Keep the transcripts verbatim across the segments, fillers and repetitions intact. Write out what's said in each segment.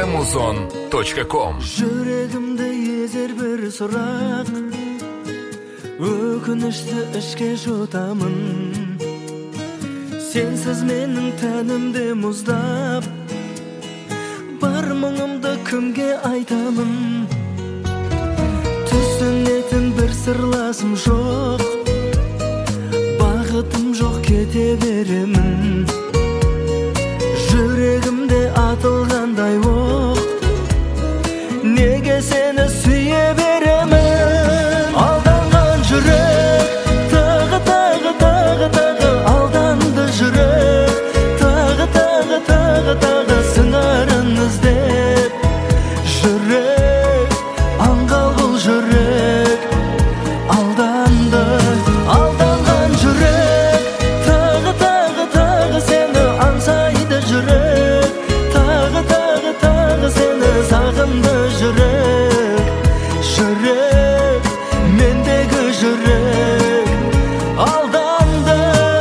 музон точка ком. Жүрегімді езер бір сұрақ, өкінішті ішке жұтамын. Сенсіз менің тәнімде мұздап, бар мұңымды кімге айтамын. Түсінетін бір сырласым жоқ, бағытым жоқ, кете беремін. Жүрегімде атылғандай оқ, неге сені сүйе беремін? Алданған жүрек, тағы, тағы, тағы, тағы алданды жүрек. Тағы, тағы, тағы, тағы сыңарын іздеп жүрек, аңғал бұл жүрек алданды. Алданған жүрек, тағы, тағы, тағы сені аңсайды жүрек. Тағы, тағы, тағы сені сағынды жүрек. Жүрек, мендегі жүрек алданды.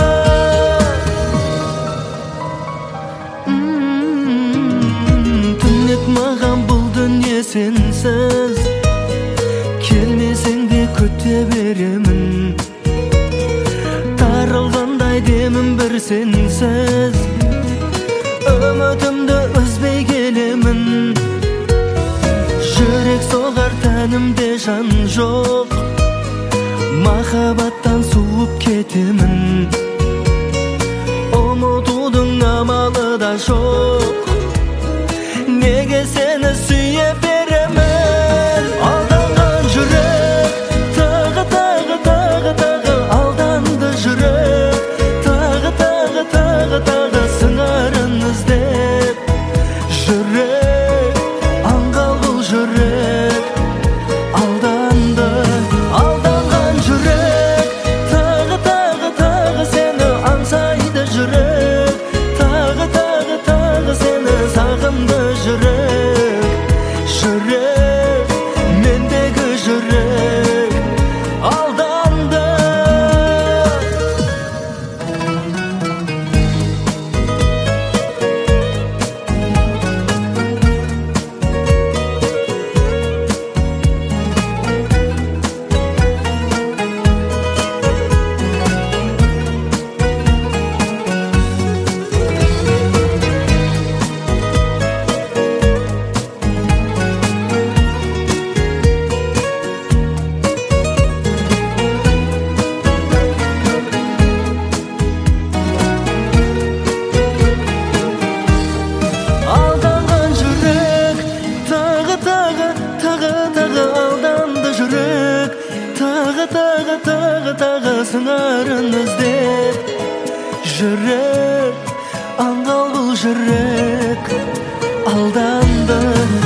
Түнек маған бұл дүние сенсіз, келмесең де күте беремін. Тарылғандай демім бір сенсіз, үмітімді үзбей келемін. Жүрек соғар тәнімде жан жоқ, махаббаттан суып кетемін. Ұмытудың амалы да жоқ, неге сені сүйе беремін? Алданған жүрек, тағы, тағы, тағы, тағы алданды жүрек. Тағы, тағы, тағы, тағы сыңарын іздеп жүрек, аңғал бұл жүрек алданды. Алданған жүрек, тағы, тағы, тағы сені аңсайды жүрек. Тағы, тағы, тағы сені сағынды жүрек. Жүрек, мендегі жүрек алданды. Алданған жүрек, тағы, тағы, тағы, тағы алданды жүрек. Тағы, тағы, тағы, тағы сыңарын іздеп жүрек, аңғал бұл жүрек алданды.